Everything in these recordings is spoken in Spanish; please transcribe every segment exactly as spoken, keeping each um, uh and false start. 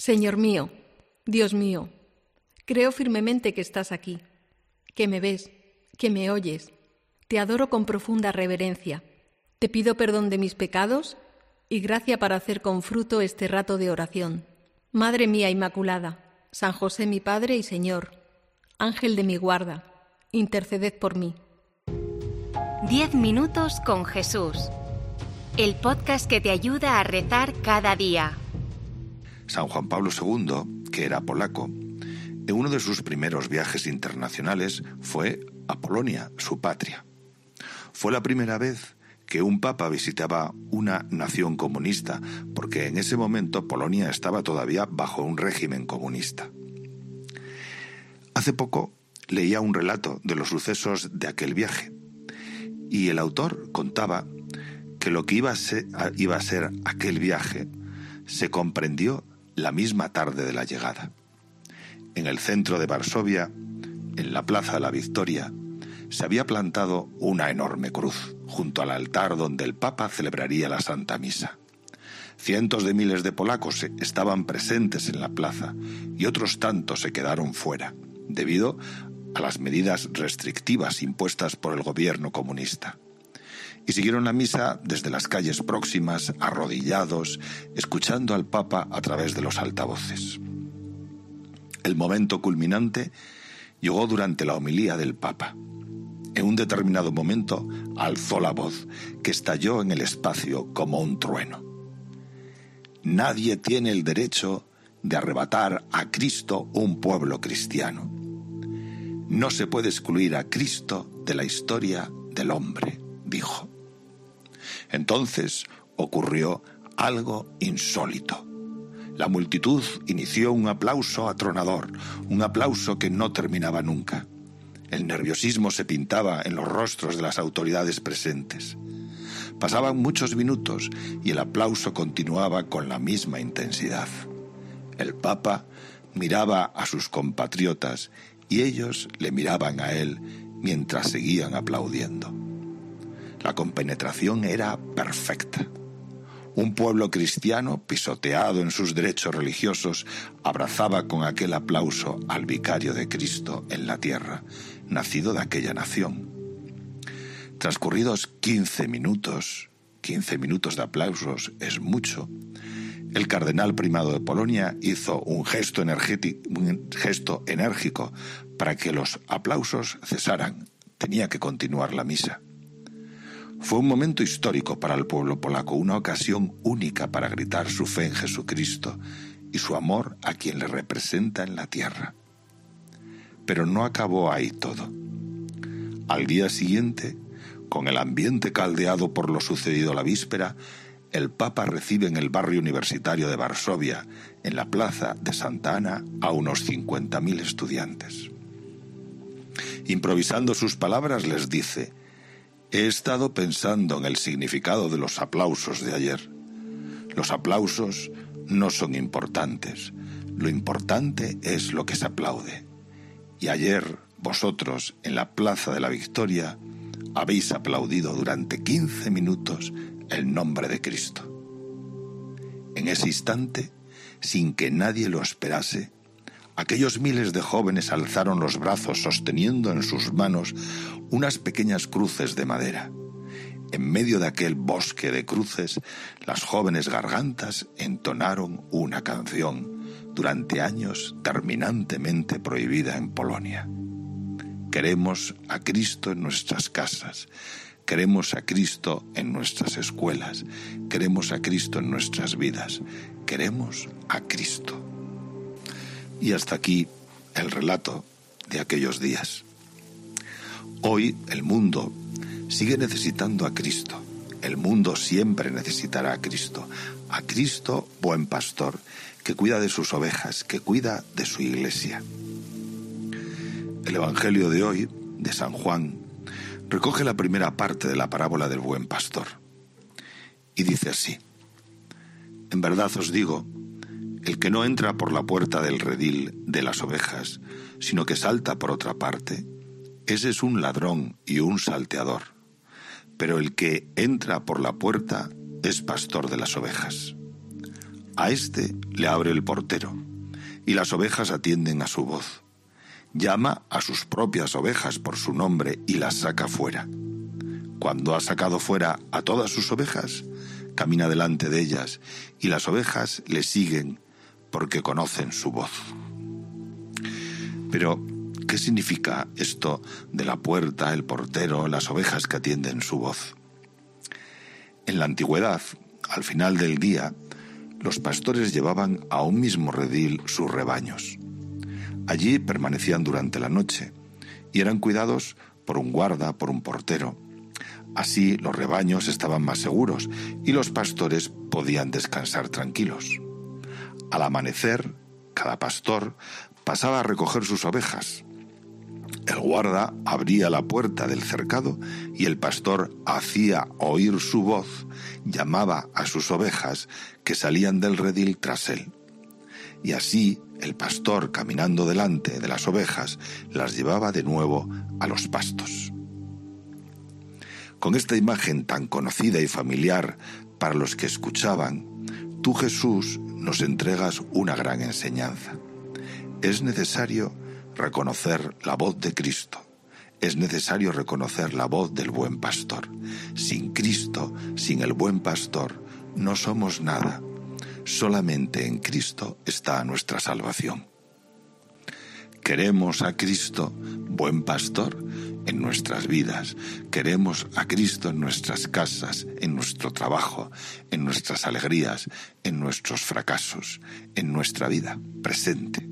Señor mío, Dios mío, creo firmemente que estás aquí, que me ves, que me oyes. Te adoro con profunda reverencia. Te pido perdón de mis pecados y gracia para hacer con fruto este rato de oración. Madre mía Inmaculada, San José mi Padre y Señor, Ángel de mi guarda, interceded por mí. Diez minutos con Jesús. El podcast que te ayuda a rezar cada día. San Juan Pablo segundo, que era polaco, en uno de sus primeros viajes internacionales fue a Polonia, su patria. Fue la primera vez que un papa visitaba una nación comunista, porque en ese momento Polonia estaba todavía bajo un régimen comunista. Hace poco leía un relato de los sucesos de aquel viaje, y el autor contaba que lo que iba a ser, iba a ser aquel viaje se comprendió la misma tarde de la llegada. En el centro de Varsovia, en la Plaza de la Victoria, se había plantado una enorme cruz junto al altar donde el Papa celebraría la Santa Misa. Cientos de miles de polacos estaban presentes en la plaza y otros tantos se quedaron fuera, debido a las medidas restrictivas impuestas por el gobierno comunista. Y siguieron la misa desde las calles próximas, arrodillados, escuchando al Papa a través de los altavoces. El momento culminante llegó durante la homilía del Papa. En un determinado momento alzó la voz, que estalló en el espacio como un trueno. Nadie tiene el derecho de arrebatar a Cristo un pueblo cristiano. No se puede excluir a Cristo de la historia del hombre, dijo. Entonces ocurrió algo insólito. La multitud inició un aplauso atronador, un aplauso que no terminaba nunca. El nerviosismo se pintaba en los rostros de las autoridades presentes. Pasaban muchos minutos y el aplauso continuaba con la misma intensidad. El Papa miraba a sus compatriotas y ellos le miraban a él mientras seguían aplaudiendo. La compenetración era perfecta. Un pueblo cristiano, pisoteado en sus derechos religiosos, abrazaba con aquel aplauso al vicario de Cristo en la tierra, nacido de aquella nación. Transcurridos quince minutos, quince minutos de aplausos es mucho, el cardenal primado de Polonia hizo un gesto energético, un gesto enérgico para que los aplausos cesaran. Tenía que continuar la misa. Fue un momento histórico para el pueblo polaco, una ocasión única para gritar su fe en Jesucristo y su amor a quien le representa en la tierra. Pero no acabó ahí todo. Al día siguiente, con el ambiente caldeado por lo sucedido la víspera, el Papa recibe en el barrio universitario de Varsovia, en la plaza de Santa Ana, a unos cincuenta mil estudiantes. Improvisando sus palabras les dice: he estado pensando en el significado de los aplausos de ayer. Los aplausos no son importantes. Lo importante es lo que se aplaude. Y ayer vosotros, en la Plaza de la Victoria, habéis aplaudido durante quince minutos el nombre de Cristo. En ese instante, sin que nadie lo esperase, aquellos miles de jóvenes alzaron los brazos sosteniendo en sus manos unas pequeñas cruces de madera. En medio de aquel bosque de cruces, las jóvenes gargantas entonaron una canción, durante años terminantemente prohibida en Polonia. Queremos a Cristo en nuestras casas, queremos a Cristo en nuestras escuelas, queremos a Cristo en nuestras vidas, queremos a Cristo. Y hasta aquí el relato de aquellos días. Hoy el mundo sigue necesitando a Cristo. El mundo siempre necesitará a Cristo. A Cristo, buen pastor, que cuida de sus ovejas, que cuida de su iglesia. El Evangelio de hoy, de San Juan, recoge la primera parte de la parábola del buen pastor. Y dice así: en verdad os digo, el que no entra por la puerta del redil de las ovejas, sino que salta por otra parte, ese es un ladrón y un salteador. Pero el que entra por la puerta es pastor de las ovejas. A éste le abre el portero, y las ovejas atienden a su voz. Llama a sus propias ovejas por su nombre y las saca fuera. Cuando ha sacado fuera a todas sus ovejas, camina delante de ellas, y las ovejas le siguen porque conocen su voz. Pero, ¿qué significa esto de la puerta, el portero, las ovejas que atienden su voz? En la antigüedad, al final del día, los pastores llevaban a un mismo redil sus rebaños. Allí permanecían durante la noche y eran cuidados por un guarda, por un portero. Así los rebaños estaban más seguros y los pastores podían descansar tranquilos. Al amanecer, cada pastor pasaba a recoger sus ovejas. El guarda abría la puerta del cercado y el pastor hacía oír su voz, llamaba a sus ovejas que salían del redil tras él. Y así el pastor, caminando delante de las ovejas, las llevaba de nuevo a los pastos. Con esta imagen tan conocida y familiar para los que escuchaban, tú, Jesús, nos entregas una gran enseñanza. Es necesario reconocer la voz de Cristo. Es necesario reconocer la voz del buen pastor. Sin Cristo, sin el buen pastor, no somos nada. Solamente en Cristo está nuestra salvación. Queremos a Cristo, buen pastor, en nuestras vidas. Queremos a Cristo en nuestras casas, en nuestro trabajo, en nuestras alegrías, en nuestros fracasos, en nuestra vida presente.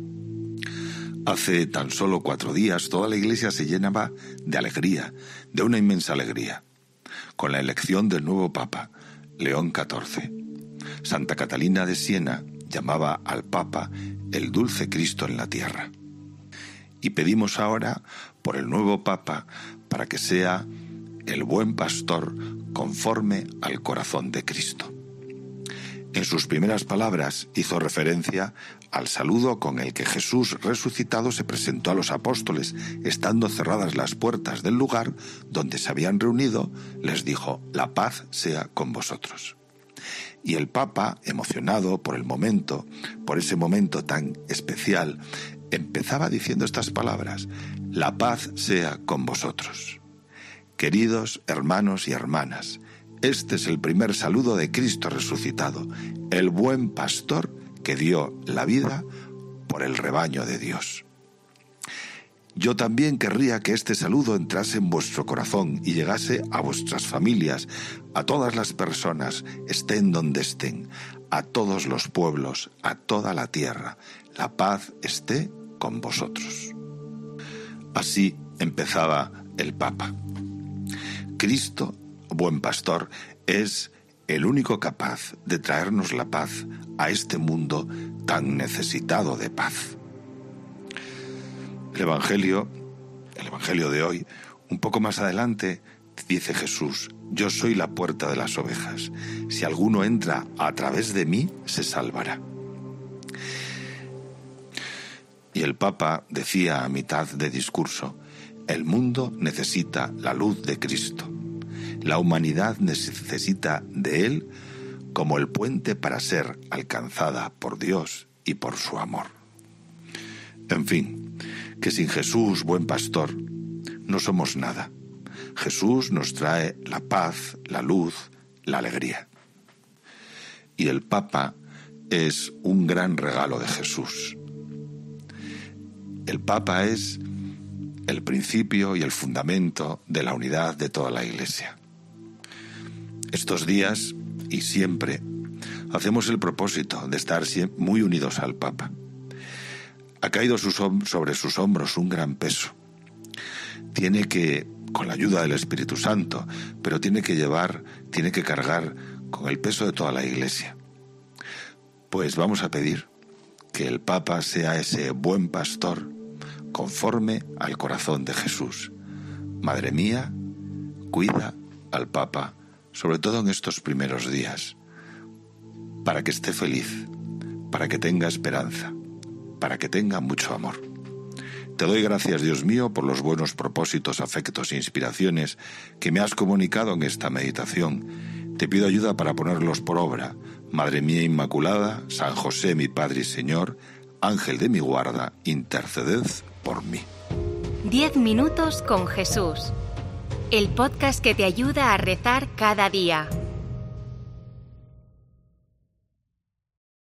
Hace tan solo cuatro días toda la Iglesia se llenaba de alegría, de una inmensa alegría, con la elección del nuevo Papa, León catorce. Santa Catalina de Siena llamaba al Papa el dulce Cristo en la tierra. Y pedimos ahora por el nuevo Papa para que sea el buen pastor conforme al corazón de Cristo. En sus primeras palabras hizo referencia al saludo con el que Jesús resucitado se presentó a los apóstoles, estando cerradas las puertas del lugar donde se habían reunido, les dijo: la paz sea con vosotros. Y el Papa, emocionado por el momento, por ese momento tan especial, empezaba diciendo estas palabras: la paz sea con vosotros. Queridos hermanos y hermanas, este es el primer saludo de Cristo resucitado, el buen pastor que dio la vida por el rebaño de Dios. Yo también querría que este saludo entrase en vuestro corazón y llegase a vuestras familias, a todas las personas, estén donde estén, a todos los pueblos, a toda la tierra. La paz esté con vosotros. Así empezaba el Papa. Cristo, buen pastor, es el único capaz de traernos la paz a este mundo tan necesitado de paz. El Evangelio, el Evangelio de hoy, un poco más adelante, dice Jesús: yo soy la puerta de las ovejas. Si alguno entra a través de mí, se salvará. Y el Papa decía a mitad de discurso: el mundo necesita la luz de Cristo. La humanidad necesita de Él como el puente para ser alcanzada por Dios y por su amor. En fin, que sin Jesús, buen pastor, no somos nada. Jesús nos trae la paz, la luz, la alegría. Y el Papa es un gran regalo de Jesús. El Papa es el principio y el fundamento de la unidad de toda la Iglesia. Estos días y siempre hacemos el propósito de estar muy unidos al Papa. Ha caído sobre sus hombros un gran peso. Tiene que, con la ayuda del Espíritu Santo, pero tiene que llevar, tiene que cargar con el peso de toda la Iglesia. Pues vamos a pedir que el Papa sea ese buen pastor conforme al corazón de Jesús. Madre mía, cuida al Papa, sobre todo en estos primeros días, para que esté feliz, para que tenga esperanza, para que tenga mucho amor. Te doy gracias, Dios mío, por los buenos propósitos, afectos e inspiraciones que me has comunicado en esta meditación. Te pido ayuda para ponerlos por obra. Madre mía Inmaculada, San José mi Padre y Señor, Ángel de mi guarda, interceded por mí. Diez minutos con Jesús. El podcast que te ayuda a rezar cada día.